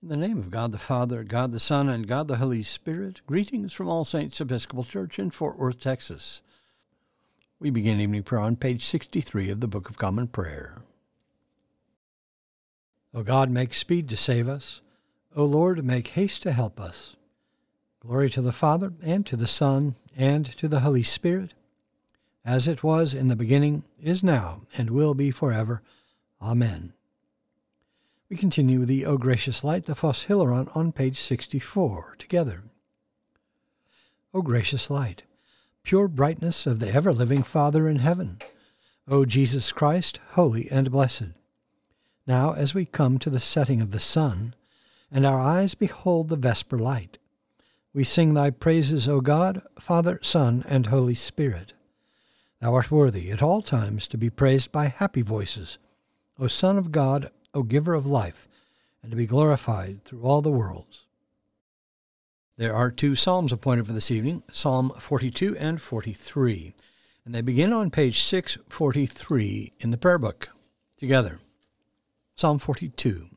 In the name of God the Father, God the Son, and God the Holy Spirit, greetings from All Saints Episcopal Church in Fort Worth, Texas. We begin evening prayer on page 63 of the Book of Common Prayer. O God, make speed to save us. O Lord, make haste to help us. Glory to the Father, and to the Son, and to the Holy Spirit, as it was in the beginning, is now, and will be forever. Amen. We continue with the O Gracious Light, the Phos Hilaron, on page 64, together. O gracious light, pure brightness of the ever-living Father in heaven, O Jesus Christ, holy and blessed, now as we come to the setting of the sun, and our eyes behold the vesper light, we sing thy praises, O God, Father, Son, and Holy Spirit. Thou art worthy at all times to be praised by happy voices, O Son of God, O Giver of life, and to be glorified through all the worlds. There are two psalms appointed for this evening, Psalm 42 and 43, and they begin on page 643 in the prayer book. Together, Psalm 42.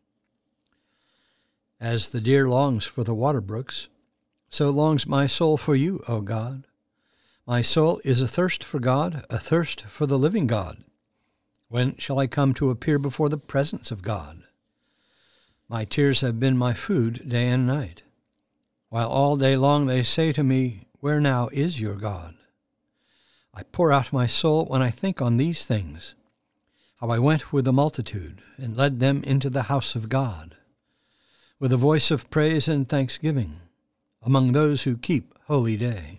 As the deer longs for the water brooks, so longs my soul for you, O God. My soul is athirst for God, athirst for the living God. When shall I come to appear before the presence of God? My tears have been my food day and night, while all day long they say to me, Where now is your God? I pour out my soul when I think on these things, how I went with the multitude and led them into the house of God, with a voice of praise and thanksgiving, among those who keep holy day.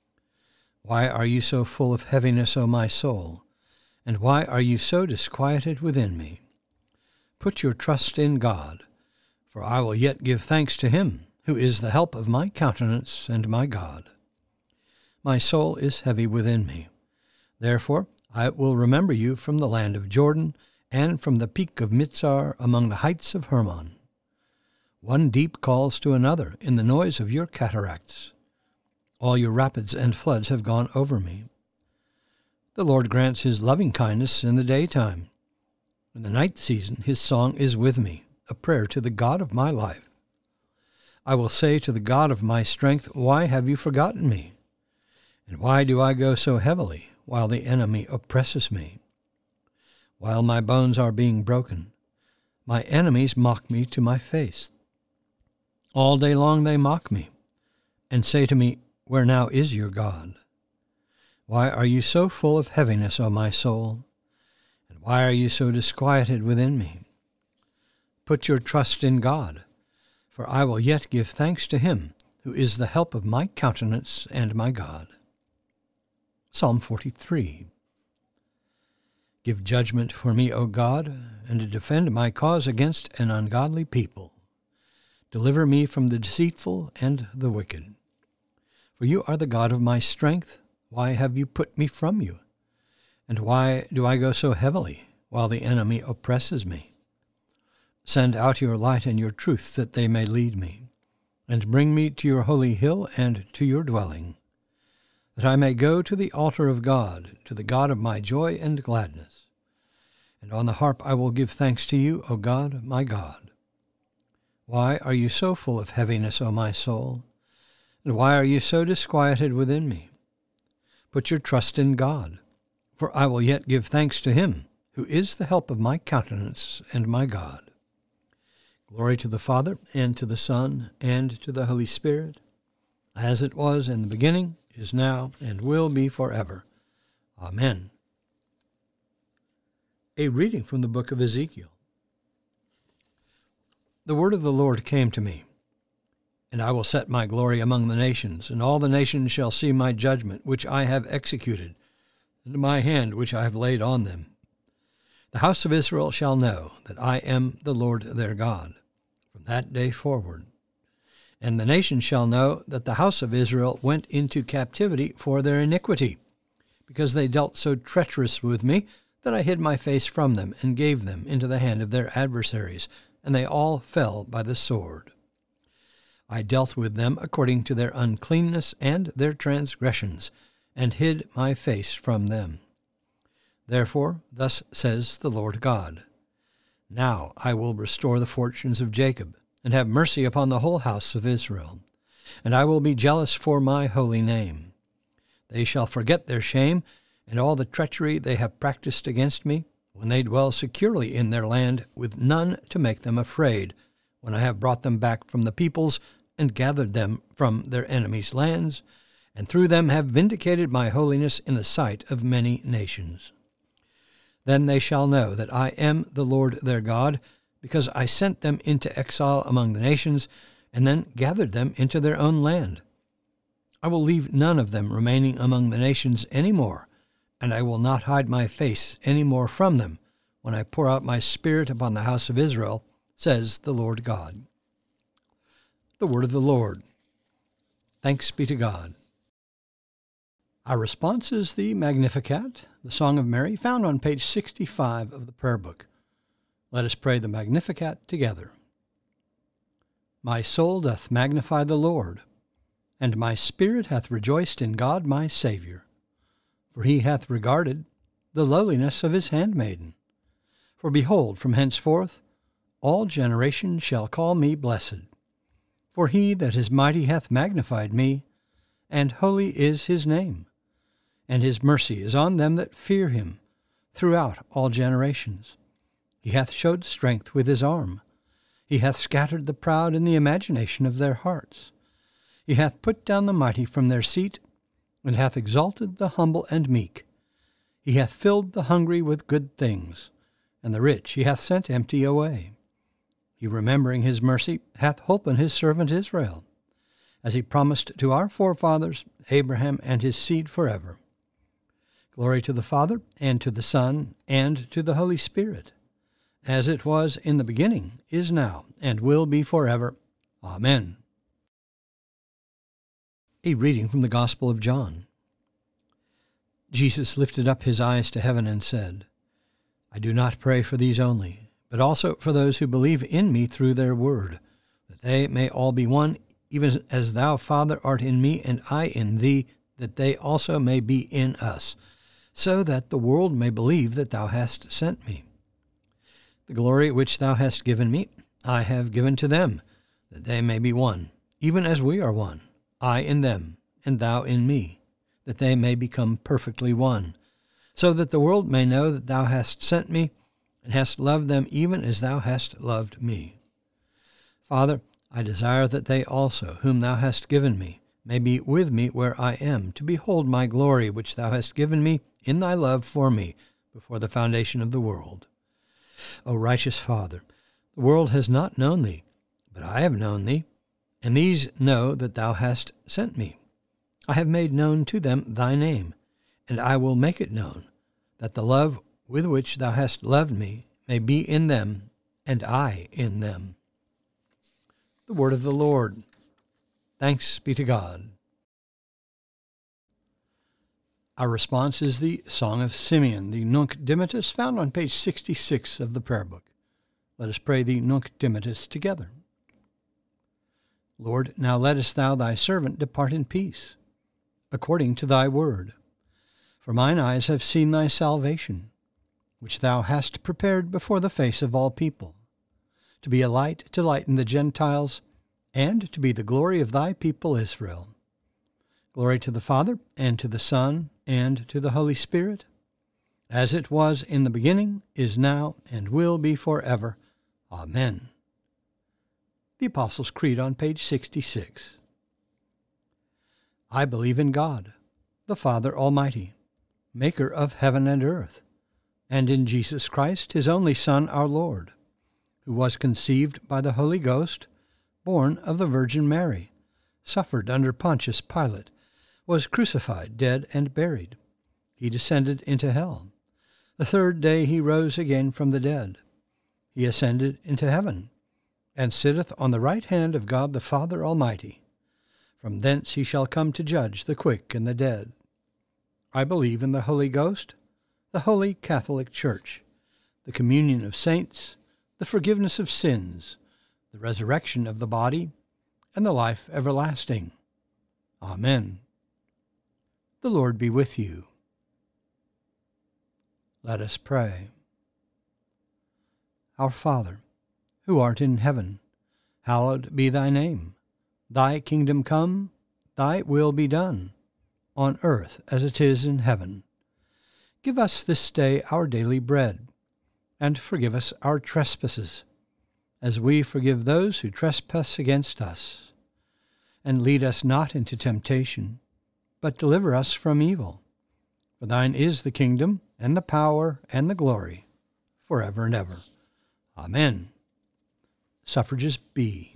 Why are you so full of heaviness, O my soul? And why are you so disquieted within me? Put your trust in God, for I will yet give thanks to him, who is the help of my countenance and my God. My soul is heavy within me. Therefore I will remember you from the land of Jordan, and from the peak of Mitzar among the heights of Hermon. One deep calls to another in the noise of your cataracts. All your rapids and floods have gone over me. The Lord grants his loving kindness in the daytime. In the night season his song is with me, a prayer to the God of my life. I will say to the God of my strength, Why have you forgotten me? And why do I go so heavily, while the enemy oppresses me? While my bones are being broken, my enemies mock me to my face. All day long they mock me, and say to me, Where now is your God? Why are you so full of heaviness, O my soul? And why are you so disquieted within me? Put your trust in God, for I will yet give thanks to him, who is the help of my countenance and my God. Psalm 43. Give judgment for me, O God, and defend my cause against an ungodly people. Deliver me from the deceitful and the wicked. For you are the God of my strength. Why have you put me from you? And why do I go so heavily, while the enemy oppresses me? Send out your light and your truth, that they may lead me, and bring me to your holy hill and to your dwelling, that I may go to the altar of God, to the God of my joy and gladness. And on the harp I will give thanks to you, O God, my God. Why are you so full of heaviness, O my soul? And why are you so disquieted within me? Put your trust in God, for I will yet give thanks to him, who is the help of my countenance and my God. Glory to the Father, and to the Son, and to the Holy Spirit, as it was in the beginning, is now, and will be forever. Amen. A reading from the book of Ezekiel. The word of the Lord came to me, And I will set my glory among the nations, and all the nations shall see my judgment, which I have executed, and my hand which I have laid on them. The house of Israel shall know that I am the Lord their God, from that day forward. And the nations shall know that the house of Israel went into captivity for their iniquity, because they dealt so treacherous with me, that I hid my face from them, and gave them into the hand of their adversaries, and they all fell by the sword. I dealt with them according to their uncleanness and their transgressions, and hid my face from them. Therefore, thus says the Lord God, Now I will restore the fortunes of Jacob, and have mercy upon the whole house of Israel. And I will be jealous for my holy name. They shall forget their shame and all the treachery they have practiced against me, when they dwell securely in their land, with none to make them afraid, when I have brought them back from the peoples and gathered them from their enemies' lands, and through them have vindicated my holiness in the sight of many nations. Then they shall know that I am the Lord their God, because I sent them into exile among the nations, and then gathered them into their own land. I will leave none of them remaining among the nations any more, and I will not hide my face any more from them, when I pour out my Spirit upon the house of Israel, says the Lord God. The word of the Lord. Thanks be to God. Our response is the Magnificat, the Song of Mary, found on page 65 of the prayer book. Let us pray the Magnificat together. My soul doth magnify the Lord, and my spirit hath rejoiced in God my Saviour. For he hath regarded the lowliness of his handmaiden. For behold, from henceforth all generations shall call me blessed. For he that is mighty hath magnified me, and holy is his name. And his mercy is on them that fear him throughout all generations. He hath showed strength with his arm. He hath scattered the proud in the imagination of their hearts. He hath put down the mighty from their seat, and hath exalted the humble and meek. He hath filled the hungry with good things, and the rich he hath sent empty away. He, remembering his mercy, hath holpen his servant Israel, as he promised to our forefathers, Abraham and his seed forever. Glory to the Father, and to the Son, and to the Holy Spirit, as it was in the beginning, is now, and will be forever. Amen. A reading from the Gospel of John. Jesus lifted up his eyes to heaven and said, I do not pray for these only, but also for those who believe in me through their word, that they may all be one, even as thou, Father, art in me, and I in thee, that they also may be in us, so that the world may believe that thou hast sent me. The glory which thou hast given me, I have given to them, that they may be one, even as we are one, I in them, and thou in me, that they may become perfectly one, so that the world may know that thou hast sent me, and hast loved them even as thou hast loved me. Father, I desire that they also, whom thou hast given me, may be with me where I am, to behold my glory which thou hast given me in thy love for me before the foundation of the world. O righteous Father, the world has not known thee, but I have known thee, and these know that thou hast sent me. I have made known to them thy name, and I will make it known, that the love with which thou hast loved me may be in them, and I in them. The word of the Lord. Thanks be to God. Our response is the Song of Simeon, the Nunc Dimittis, found on page 66 of the prayer book. Let us pray the Nunc Dimittis together. Lord, now lettest thou thy servant depart in peace, according to thy word. For mine eyes have seen thy salvation, which thou hast prepared before the face of all people, to be a light to lighten the Gentiles, and to be the glory of thy people Israel. Glory to the Father, and to the Son, and to the Holy Spirit, as it was in the beginning, is now, and will be forever. Amen. The Apostles' Creed on page 66. I believe in God, the Father Almighty, maker of heaven and earth, and in Jesus Christ, his only Son, our Lord, who was conceived by the Holy Ghost, born of the Virgin Mary, suffered under Pontius Pilate, was crucified, dead, and buried. He descended into hell. The third day he rose again from the dead. He ascended into heaven, and sitteth on the right hand of God the Father Almighty. From thence he shall come to judge the quick and the dead. I believe in the Holy Ghost, the Holy Catholic Church, the communion of saints, the forgiveness of sins, the resurrection of the body, and the life everlasting. Amen. The Lord be with you. Let us pray. Our Father, who art in heaven, Hallowed be thy name. Thy kingdom come, thy will be done, on earth as it is in heaven. Give us this day our daily bread, and forgive us our trespasses, as we forgive those who trespass against us. And lead us not into temptation, but deliver us from evil. For thine is the kingdom, and the power, and the glory, forever and ever. Amen. Suffrages B.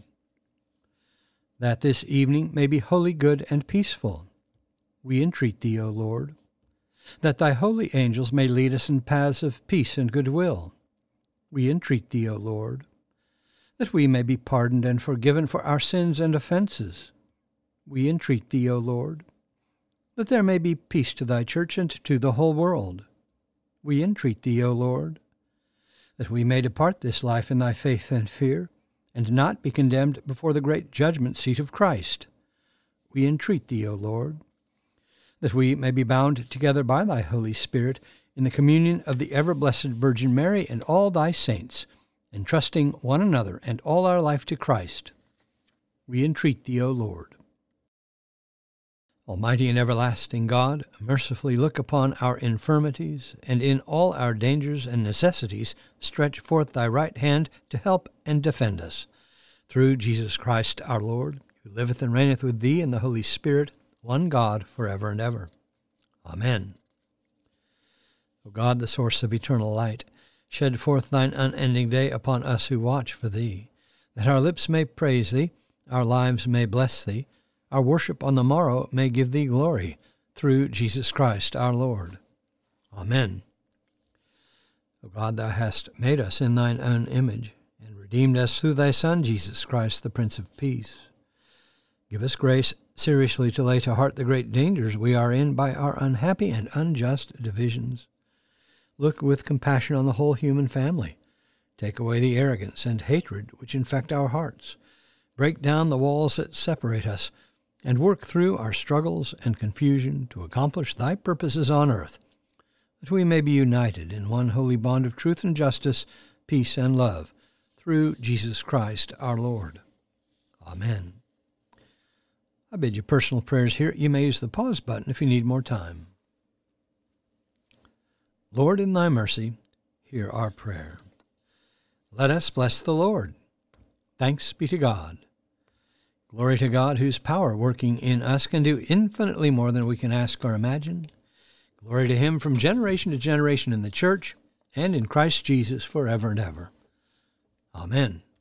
That this evening may be wholly good and peaceful, we entreat thee, O Lord. That thy holy angels may lead us in paths of peace and goodwill, we entreat thee, O Lord. That we may be pardoned and forgiven for our sins and offenses, we entreat thee, O Lord. That there may be peace to thy church and to the whole world, we entreat thee, O Lord. That we may depart this life in thy faith and fear, and not be condemned before the great judgment seat of Christ, we entreat thee, O Lord. That we may be bound together by thy Holy Spirit in the communion of the ever-blessed Virgin Mary and all thy saints, entrusting one another and all our life to Christ, we entreat thee, O Lord. Almighty and everlasting God, mercifully look upon our infirmities, and in all our dangers and necessities stretch forth thy right hand to help and defend us. Through Jesus Christ our Lord, who liveth and reigneth with thee in the Holy Spirit, one God, forever and ever. Amen. O God, the source of eternal light, shed forth thine unending day upon us who watch for thee, that our lips may praise thee, our lives may bless thee, our worship on the morrow may give thee glory, through Jesus Christ our Lord. Amen. O God, thou hast made us in thine own image, and redeemed us through thy Son, Jesus Christ, the Prince of Peace. Give us grace seriously to lay to heart the great dangers we are in by our unhappy and unjust divisions. Look with compassion on the whole human family. Take away the arrogance and hatred which infect our hearts. Break down the walls that separate us, and work through our struggles and confusion to accomplish thy purposes on earth, that we may be united in one holy bond of truth and justice, peace and love, through Jesus Christ our Lord. Amen. I bid you personal prayers here. You may use the pause button if you need more time. Lord, in thy mercy, hear our prayer. Let us bless the Lord. Thanks be to God. Glory to God, whose power working in us can do infinitely more than we can ask or imagine. Glory to him from generation to generation in the church and in Christ Jesus forever and ever. Amen.